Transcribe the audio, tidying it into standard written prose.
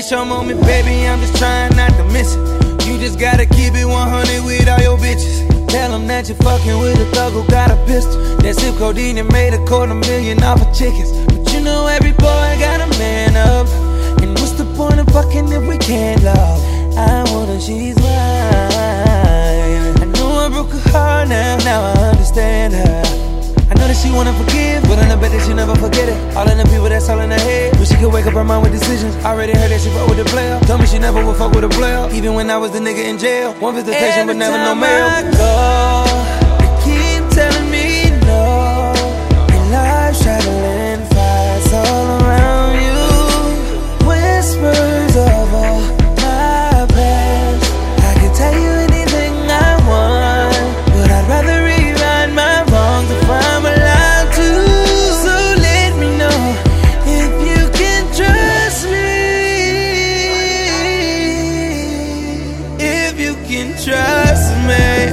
it's your moment, baby, I'm just trying not to miss it. You just gotta keep it 100 with all your bitches. Tell them that you're fucking with a thug who got a pistol. That zip codeine and made $250,000 off of chickens. But you know every boy got a man up. And what's the point of fucking if we can't love? I want her, she's mine. I know I broke her heart now I understand her. I know that she wanna forgive, but I bet that she never forget it. All in the people that's all in her head. Wish she could wake up her mind with decisions. Already heard that she fuck with a player. Told me she never would fuck with a player. Even when I was the nigga in jail. One visitation but never no mail. Every time I go, they keep telling me no. Your life's traveling fast all around you. Whispers of all my past. I can tell you anything I want, but I'd rather rewrite my wrongs if I'm allowed to. So let me know if you can trust me. If you can trust me.